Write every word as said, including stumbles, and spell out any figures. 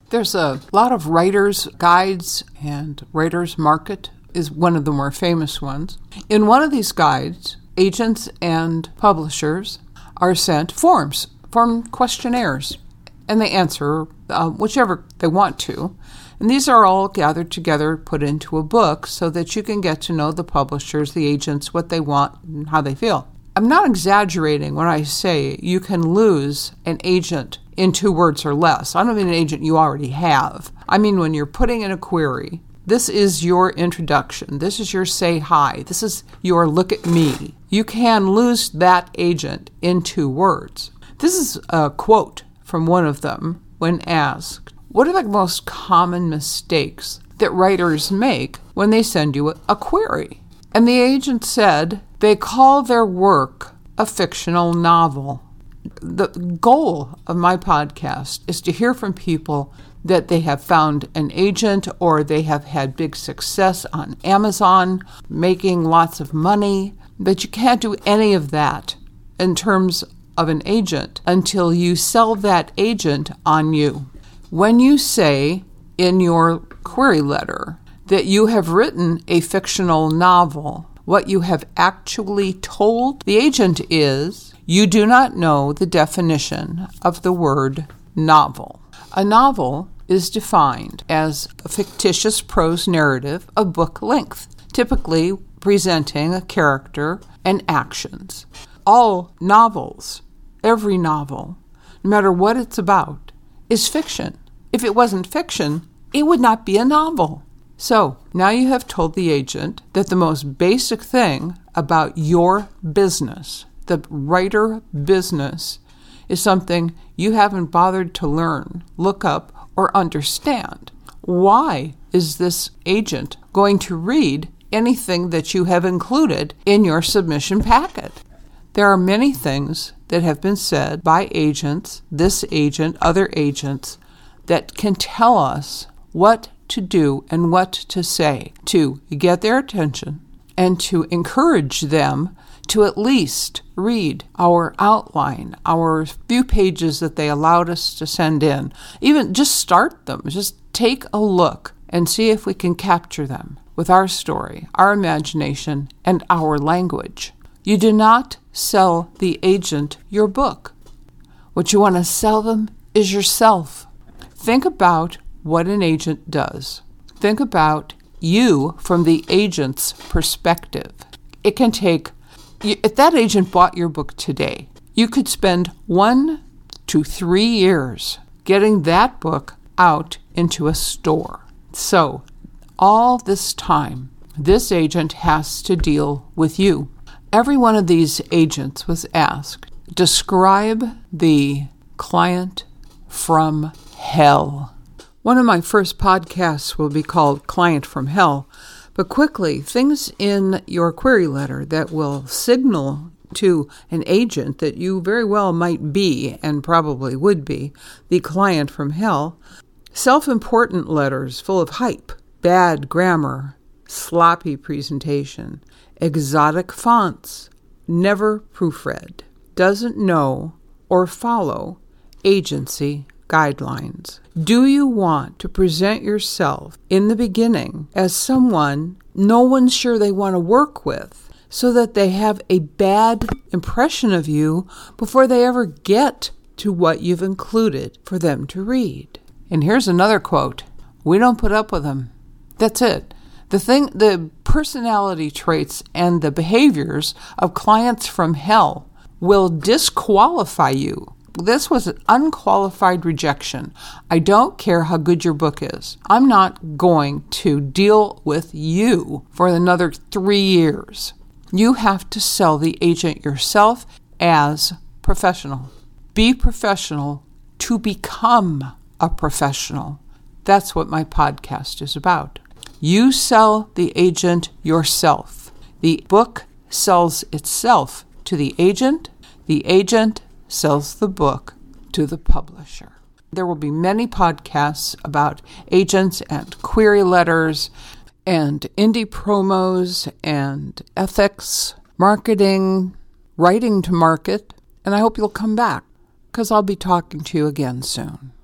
There's a lot of writers' guides, and Writers Market is one of the more famous ones. In one of these guides, agents and publishers are sent forms, form questionnaires, and they answer uh, whichever they want to. And these are all gathered together, put into a book so that you can get to know the publishers, the agents, what they want, and how they feel. I'm not exaggerating when I say you can lose an agent in two words or less. I don't mean an agent you already have. I mean when you're putting in a query, this is your introduction. This is your say hi. This is your look at me. You can lose that agent in two words. This is a quote from one of them when asked, what are the most common mistakes that writers make when they send you a query? And the agent said, they call their work a fictional novel. The goal of my podcast is to hear from people that they have found an agent or they have had big success on Amazon, making lots of money. But you can't do any of that in terms of an agent until you sell that agent on you. When you say in your query letter that you have written a fictional novel, what you have actually told the agent is you do not know the definition of the word novel. A novel is defined as a fictitious prose narrative of book length, typically presenting a character and actions. All novels, every novel, no matter what it's about, is fiction. If it wasn't fiction, it would not be a novel. So now you have told the agent that the most basic thing about your business, the writer business, is something you haven't bothered to learn, look up, or understand. Why is this agent going to read anything that you have included in your submission packet? There are many things that have been said by agents, this agent, other agents, that can tell us what to do and what to say to get their attention and to encourage them to at least read our outline, our few pages that they allowed us to send in. Even just start them. Just take a look and see if we can capture them with our story, our imagination, and our language. You do not sell the agent your book. What you want to sell them is yourself. Think about what an agent does. Think about you from the agent's perspective. It can take, if that agent bought your book today, you could spend one to three years getting that book out into a store. So all this time, this agent has to deal with you. Every one of these agents was asked, describe the client from hell. One of my first podcasts will be called Client from Hell, but quickly, things in your query letter that will signal to an agent that you very well might be, and probably would be, the client from hell. Self-important letters full of hype, bad grammar, sloppy presentation, exotic fonts, never proofread, doesn't know or follow agency guidelines. Do you want to present yourself in the beginning as someone no one's sure they want to work with, so that they have a bad impression of you before they ever get to what you've included for them to read? And here's another quote. We don't put up with them. That's it. The thing, the personality traits and the behaviors of clients from hell will disqualify you. This was an unqualified rejection. I don't care how good your book is. I'm not going to deal with you for another three years. You have to sell the agent yourself as professional. Be professional to become a professional. That's what my podcast is about. You sell the agent yourself. The book sells itself to the agent. The agent sells the book to the publisher. There will be many podcasts about agents and query letters and indie promos and ethics, marketing, writing to market, and I hope you'll come back because I'll be talking to you again soon.